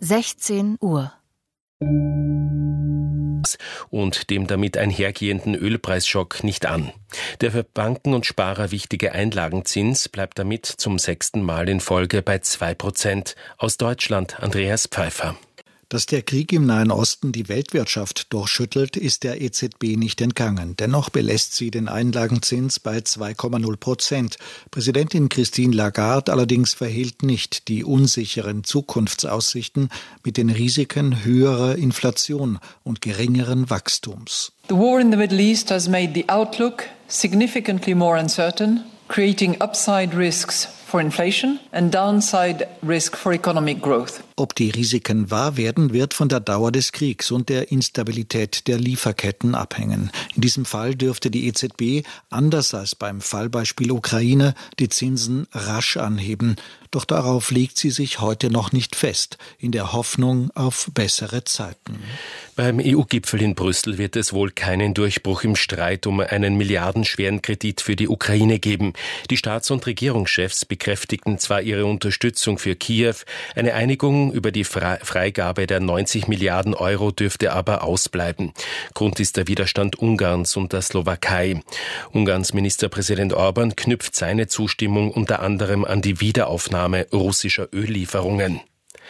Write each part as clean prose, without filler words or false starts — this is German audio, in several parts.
16 Uhr. Und dem damit einhergehenden Ölpreisschock nicht an. Der für Banken und Sparer wichtige Einlagenzins bleibt damit zum 6. Mal in Folge bei 2%. Aus Deutschland Andreas Pfeiffer. Dass der Krieg im Nahen Osten die Weltwirtschaft durchschüttelt, ist der EZB nicht entgangen. Dennoch belässt sie den Einlagenzins bei 2,0%. Präsidentin Christine Lagarde allerdings verhehlt nicht die unsicheren Zukunftsaussichten mit den Risiken höherer Inflation und geringeren Wachstums. The war in the Middle East has made the outlook significantly more uncertain, creating upside risks for inflation and downside risk for economic growth. Ob die Risiken wahr werden, wird von der Dauer des Kriegs und der Instabilität der Lieferketten abhängen. In diesem Fall dürfte die EZB, anders als beim Fallbeispiel Ukraine, die Zinsen rasch anheben. Doch darauf legt sie sich heute noch nicht fest, in der Hoffnung auf bessere Zeiten. Beim EU-Gipfel in Brüssel wird es wohl keinen Durchbruch im Streit um einen milliardenschweren Kredit für die Ukraine geben. Die Staats- und Regierungschefs bekräftigten zwar ihre Unterstützung für Kiew, eine Einigung über die Freigabe der 90 Milliarden Euro dürfte aber ausbleiben. Grund ist der Widerstand Ungarns und der Slowakei. Ungarns Ministerpräsident Orban knüpft seine Zustimmung unter anderem an die Wiederaufnahme russischer Öllieferungen.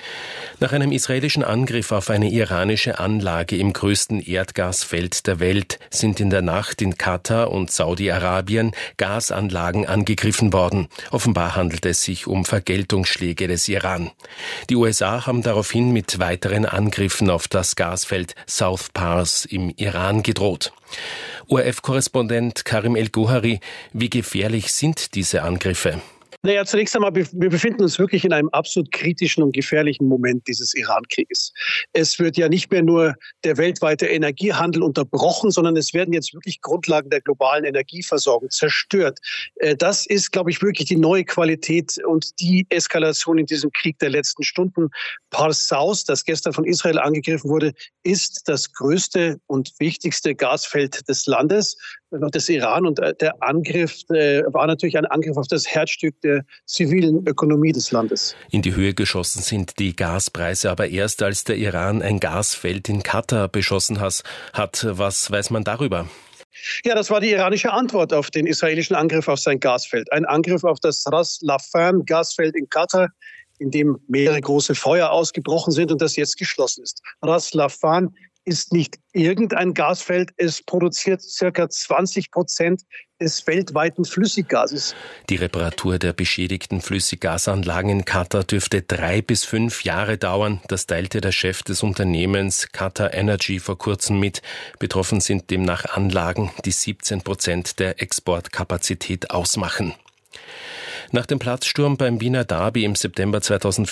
Nach einem israelischen Angriff auf eine iranische Anlage im größten Erdgasfeld der Welt sind in der Nacht in Katar und Saudi-Arabien Gasanlagen angegriffen worden. Offenbar handelt es sich um Vergeltungsschläge des Iran. Die USA haben daraufhin mit weiteren Angriffen auf das Gasfeld South Pars im Iran gedroht. ORF-Korrespondent Karim El-Gouhari, wie gefährlich sind diese Angriffe? Naja, zunächst einmal, wir befinden uns wirklich in einem absolut kritischen und gefährlichen Moment dieses Iran-Krieges. Es wird ja nicht mehr nur der weltweite Energiehandel unterbrochen, sondern es werden jetzt wirklich Grundlagen der globalen Energieversorgung zerstört. Das ist, glaube ich, wirklich die neue Qualität und die Eskalation in diesem Krieg der letzten Stunden. Pars South, das gestern von Israel angegriffen wurde, ist das größte und wichtigste Gasfeld des Landes, des Iran. Und der Angriff war natürlich ein Angriff auf das Herzstück der zivilen Ökonomie des Landes. In die Höhe geschossen sind die Gaspreise aber erst, als der Iran ein Gasfeld in Katar beschossen hat. Was weiß man darüber? Ja, das war die iranische Antwort auf den israelischen Angriff auf sein Gasfeld. Ein Angriff auf das Ras Laffan Gasfeld in Katar, in dem mehrere große Feuer ausgebrochen sind und das jetzt geschlossen ist. Ras Laffan ist nicht irgendein Gasfeld, es produziert ca. 20% des weltweiten Flüssiggases. Die Reparatur der beschädigten Flüssiggasanlagen in Katar dürfte 3 bis 5 Jahre dauern. Das teilte der Chef des Unternehmens Qatar Energy vor kurzem mit. Betroffen sind demnach Anlagen, die 17% der Exportkapazität ausmachen. Nach dem Platzsturm beim Wiener Derby im September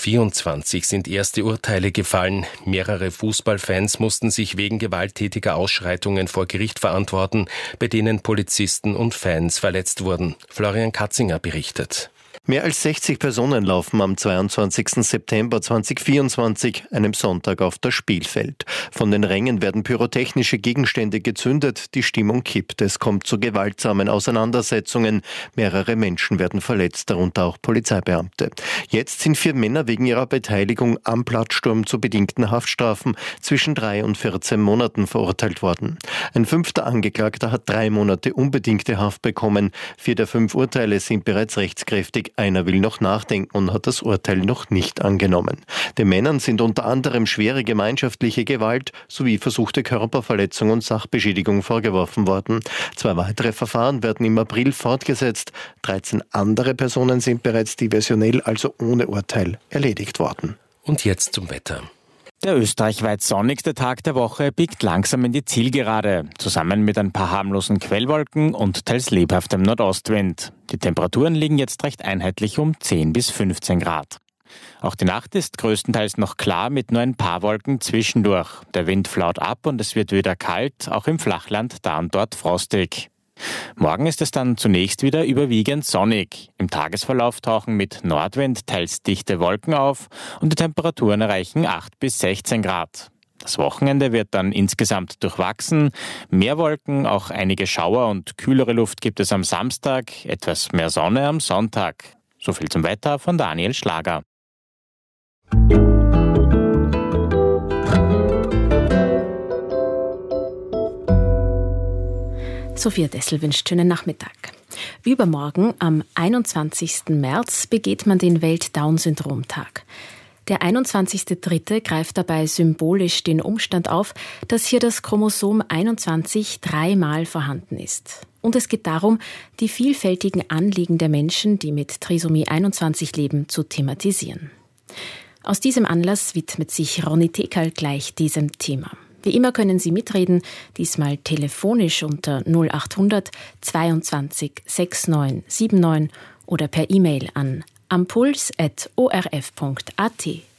2024 sind erste Urteile gefallen. Mehrere Fußballfans mussten sich wegen gewalttätiger Ausschreitungen vor Gericht verantworten, bei denen Polizisten und Fans verletzt wurden. Florian Katzinger berichtet. Mehr als 60 Personen laufen am 22. September 2024, einem Sonntag, auf das Spielfeld. Von den Rängen werden pyrotechnische Gegenstände gezündet, die Stimmung kippt. Es kommt zu gewaltsamen Auseinandersetzungen. Mehrere Menschen werden verletzt, darunter auch Polizeibeamte. Jetzt sind 4 Männer wegen ihrer Beteiligung am Platzsturm zu bedingten Haftstrafen zwischen 3 und 14 Monaten verurteilt worden. Ein 5. Angeklagter hat 3 Monate unbedingte Haft bekommen. 4 der 5 Urteile sind bereits rechtskräftig. Einer will noch nachdenken und hat das Urteil noch nicht angenommen. Den Männern sind unter anderem schwere gemeinschaftliche Gewalt sowie versuchte Körperverletzung und Sachbeschädigung vorgeworfen worden. 2 weitere Verfahren werden im April fortgesetzt. 13 andere Personen sind bereits diversionell, also ohne Urteil, erledigt worden. Und jetzt zum Wetter. Der österreichweit sonnigste Tag der Woche biegt langsam in die Zielgerade, zusammen mit ein paar harmlosen Quellwolken und teils lebhaftem Nordostwind. Die Temperaturen liegen jetzt recht einheitlich um 10 bis 15 Grad. Auch die Nacht ist größtenteils noch klar mit nur ein paar Wolken zwischendurch. Der Wind flaut ab und es wird wieder kalt, auch im Flachland da und dort frostig. Morgen ist es dann zunächst wieder überwiegend sonnig. Im Tagesverlauf tauchen mit Nordwind teils dichte Wolken auf und die Temperaturen erreichen 8 bis 16 Grad. Das Wochenende wird dann insgesamt durchwachsen. Mehr Wolken, auch einige Schauer und kühlere Luft gibt es am Samstag, etwas mehr Sonne am Sonntag. So viel zum Wetter von Daniel Schlager. Sophia Dessel wünscht schönen Nachmittag. Übermorgen, am 21. März, begeht man den Welt-Down-Syndrom-Tag. Der 21.3. greift dabei symbolisch den Umstand auf, dass hier das Chromosom 21 dreimal vorhanden ist. Und es geht darum, die vielfältigen Anliegen der Menschen, die mit Trisomie 21 leben, zu thematisieren. Aus diesem Anlass widmet sich Ronny Tekerl gleich diesem Thema. Wie immer können Sie mitreden, diesmal telefonisch unter 0800 22 69 79 oder per E-Mail an ampuls@orf.at.